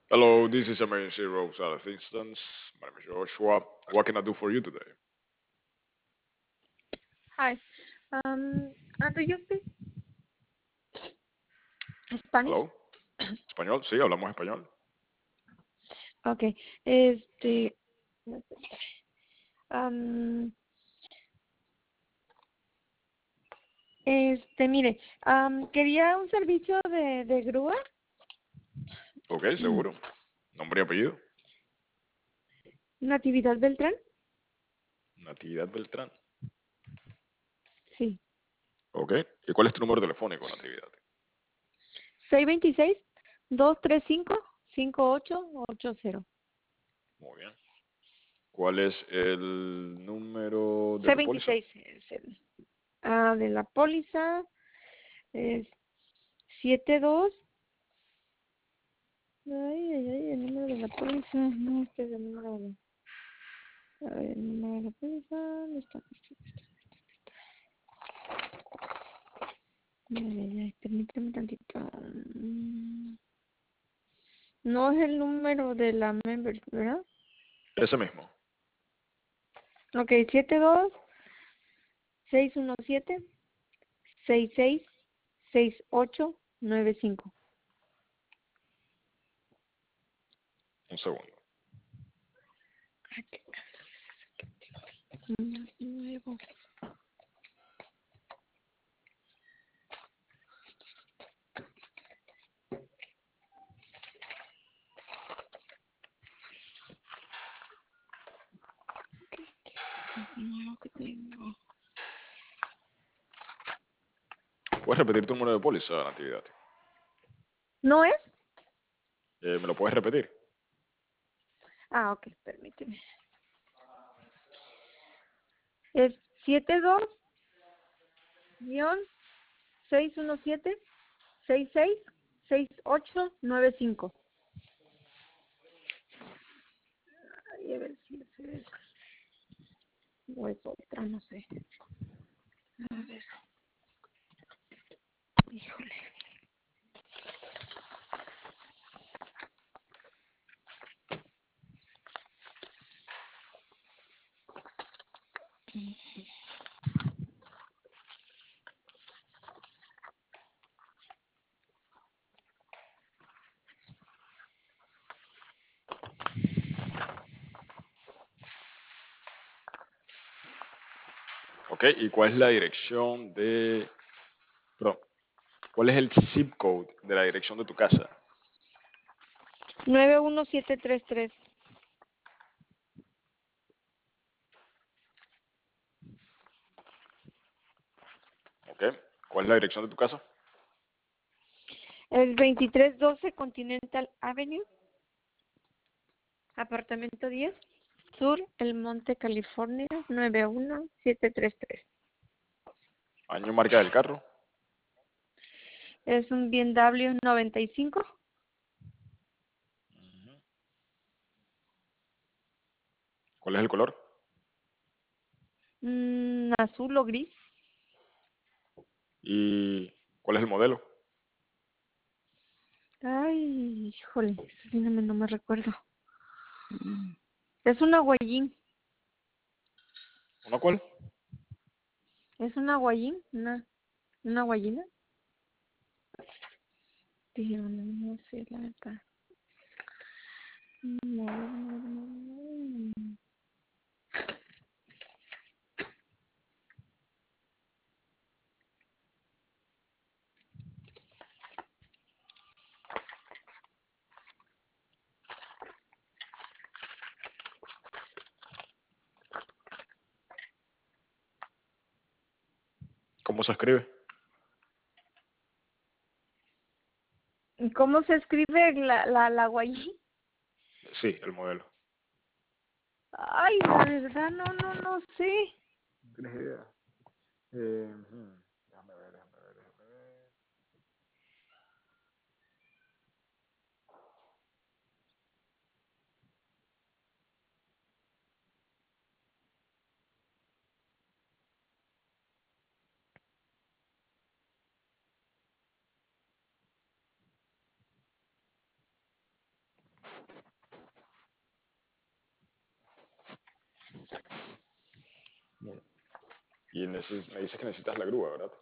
Hello, this is Emergency Rose out of Instance. My name is Joshua. What can I do for you today? Hi. Do you speak Spanish? Hello, español, sí, hablamos español. Okay. Este, am, mire, quería un servicio de grúa. Ok, seguro. Nombre y apellido. Natividad Beltrán. Natividad Beltrán. Sí. Ok. ¿Y cuál es tu número telefónico, Natividad? 626-235-5880. Muy bien. ¿Cuál es el número de tu póliza? 626 es el de la póliza. Es 72. Ay, el número de la póliza. No, este es el número de. A ver, el número de la póliza. ¿Dónde está? Permíteme tantito. No es el número de la members, ¿verdad? Ese mismo. Ok, 72-617-666895. Un segundo. Nuevo. Nuevo que tengo. ¿Puedes repetir tu número de póliza, Natividad? ¿No es? ¿Me lo puedes repetir? Ok, permíteme. Es 72-617-666895. Ay, a ver si ese es. O es otra, no sé. A ver, híjole. Ok. ¿Y cuál es la dirección de... Perdón. ¿Cuál es el zip code de la dirección de tu casa? 91733. Ok. ¿Cuál es la dirección de tu casa? El 2312 Continental Avenue, apartamento 10, Sur, El Monte, California, 91733. Año y marca del carro. Es un BMW 95, ¿Cuál es el color? azul o gris. ¿Y cuál es el modelo? Ay, híjole, eso sí no me recuerdo. Es una Guayín, ¿Una cuál? es una Guayín, una Guayina. Pero no sé la verdad. No. ¿Cómo se escribe? ¿Cómo se escribe la Guayín? Sí, el modelo. Ay, la verdad, no sé. ¿No tienes idea? Déjame ver, déjame ver, déjame ver. Y me dices que necesitas la grúa, ¿verdad?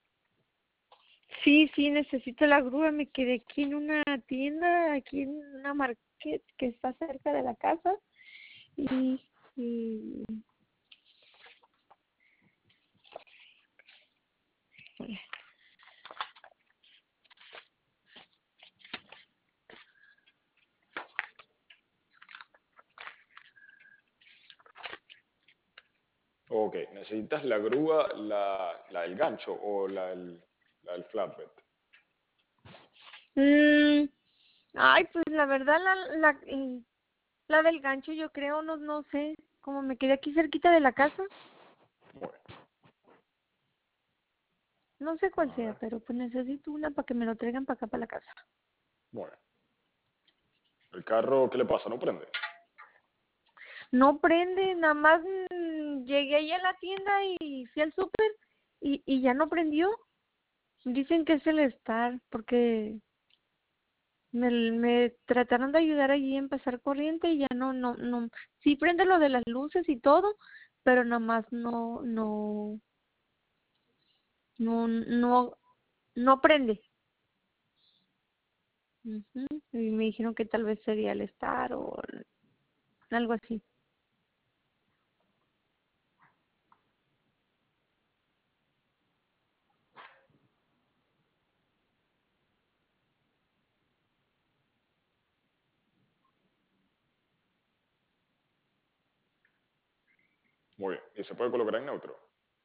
Sí, sí, necesito la grúa. Me quedé aquí en una tienda, aquí en una market que está cerca de la casa. Y Ok, ¿necesitas la grúa, la del gancho o la del flatbed? mm, ay, pues la verdad, la del gancho, yo creo, no, no sé. Como me quedé aquí cerquita de la casa, Bueno, no sé cuál a sea, ver, pero pues necesito una para que me lo traigan para acá, para la casa. bueno. ¿El carro qué le pasa? ¿No prende? No prende, nada más llegué ahí a la tienda y fui al súper y ya no prendió. Dicen que es el estar, porque me trataron de ayudar allí a empezar corriente y ya no. Sí prende lo de las luces y todo, pero nada más no, no prende. Ujú. Y me dijeron que tal vez sería el estar o algo así. Muy bien. ¿Y se puede colocar en neutro?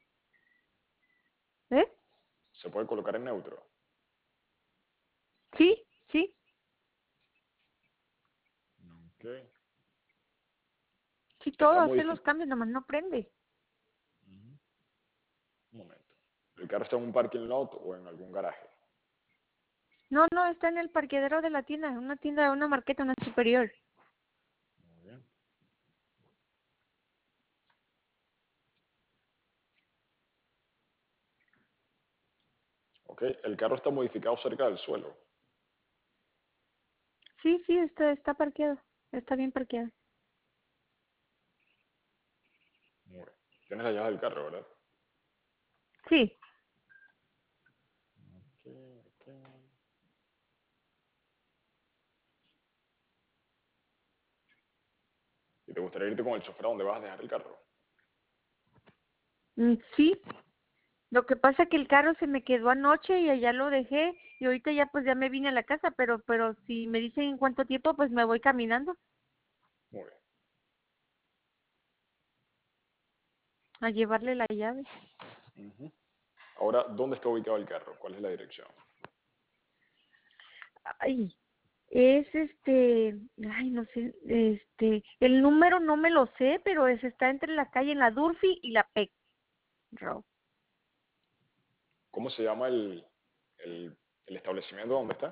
¿Eh? ¿Se puede colocar en neutro? Sí, sí, Ok. sí, todo, Está hace los modificado. cambios, nada más no prende. Un momento. ¿El carro está en un parking lot o en algún garaje? No, no, está en el parqueadero de la tienda, una marqueta, una superior. Muy bien. Ok. ¿El carro está modificado cerca del suelo? Sí, sí, está parqueado, está bien parqueado. Muy bien. Tienes la llave del carro, ¿verdad? Sí, Ok, ok. ¿Y te gustaría irte con el chofer a donde vas a dejar el carro? sí. Lo que pasa que el carro se me quedó anoche y allá lo dejé y ahorita ya pues ya me vine a la casa, pero si me dicen en cuánto tiempo, pues me voy caminando Muy bien. a llevarle la llave. Ujú. Ahora, ¿dónde está ubicado el carro? ¿Cuál es la dirección? Ay, es ay, no sé, el número no me lo sé, pero está entre la calle en la Durfee y la Peck Road. ¿Cómo se llama el, el establecimiento donde está?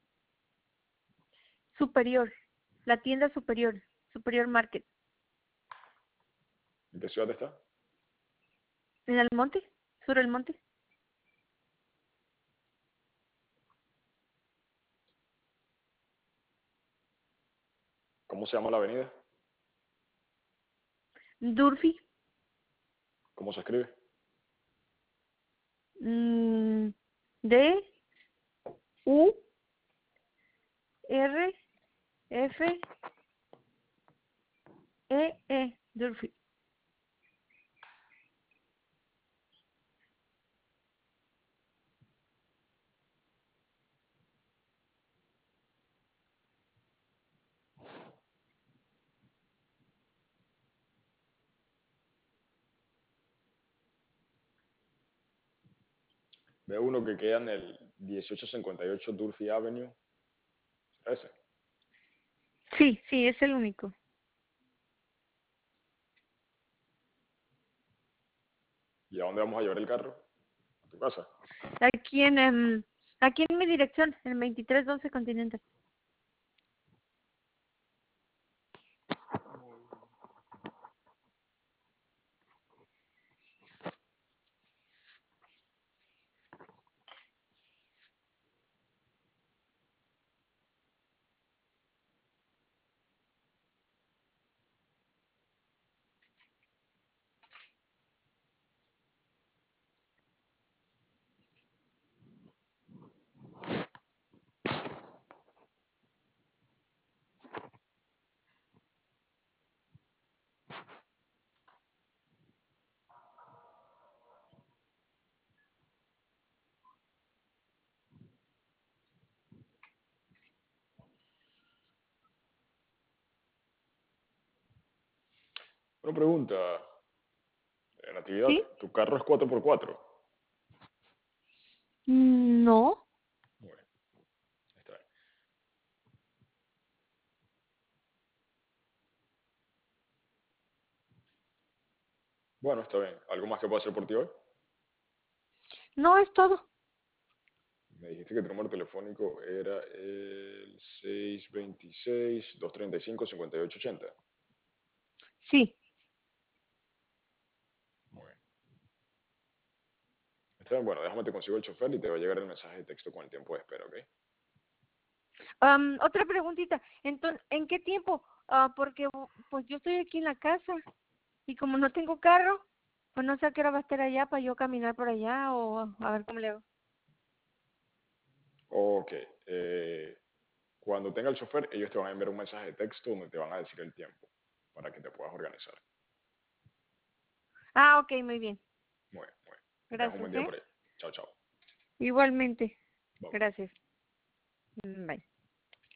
Superior, la tienda superior, Superior Market, ¿En qué ciudad está? en el monte, sur el monte. ¿Cómo se llama la avenida? Durfee, ¿Cómo se escribe? mm, D U R F Durfee. Veo uno que queda en el 1858 Durfee Avenue. ¿Será ese? Sí, sí, es el único. ¿Y a dónde vamos a llevar el carro? ¿A tu casa? Aquí aquí en mi dirección, en 2312 Continental. Una pregunta, Natividad, ¿Sí? ¿tu carro es 4x4? No. Bueno, está bien. Bueno, está bien. ¿Algo más que puedo hacer por ti hoy? No es todo. Me dijiste que tu número telefónico era el 626-235-5880. Sí. Muy bien. Está bien, bueno, déjame te consigo el chofer y te va a llegar el mensaje de texto con el tiempo de espera, ¿ok? Otra preguntita. Entonces, ¿en qué tiempo? Porque pues yo estoy aquí en la casa y como no tengo carro, pues no sé a qué hora va a estar allá para yo caminar por allá o a ver cómo le hago. Ok. Cuando tenga el chofer, ellos te van a enviar un mensaje de texto donde te van a decir el tiempo para que te puedas organizar. Ah, ok, muy bien. Muy bien, muy bien. Que tengas un buen Gracias, día ¿eh? por ahí. Chao, chao. Igualmente. Bye, bye. Gracias. Bye.